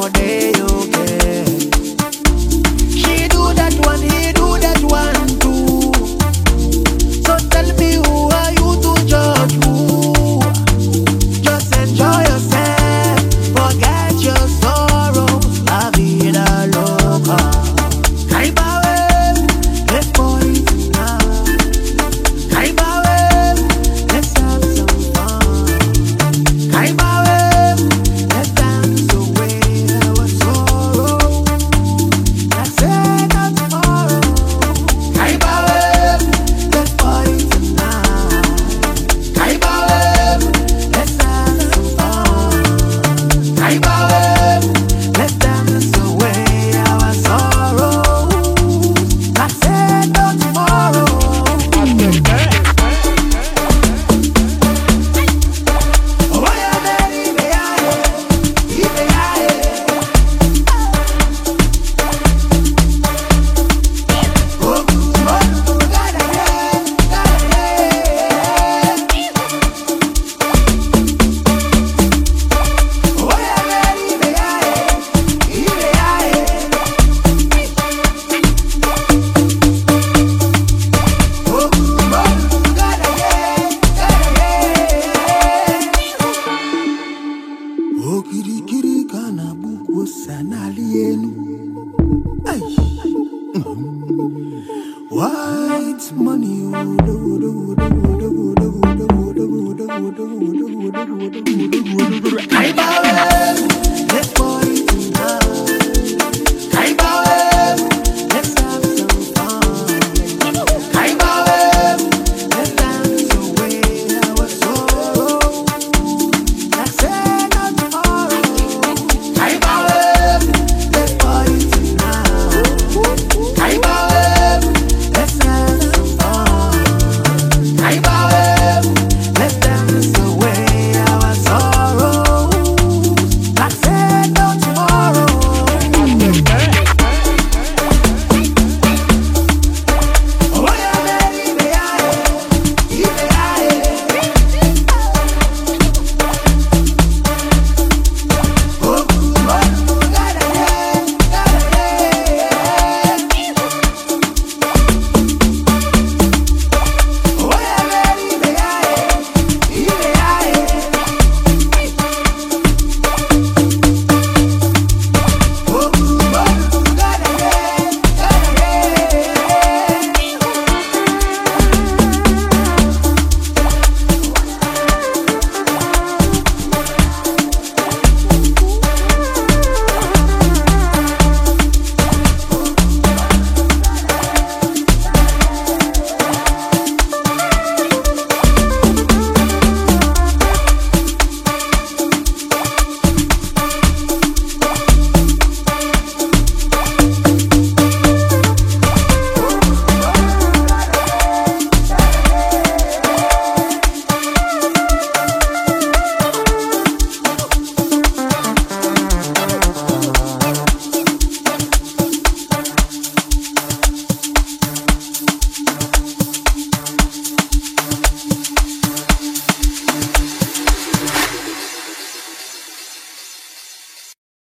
no day okay. She do that one, he do that one too. So tell me who are you to judge who? Just enjoy yourself, forget your sorrows. La vida loca. Kaibawe, let's party tonight. Kaibawe, let's have some fun. Kaibawe, let's dance away our sorrow. Let's say not tomorrow. Kaibawe, let's party tonight. Kaibawe, let's have some fun. Kaibawe, let's dance away our sorrow. Let's say no tomorrow. Oh, yeah, baby, yeah, yeah, oh, gotta oh, yeah, baby, yeah, oh, kirikiri kana buku sanali yenu. Ay. White money, oh,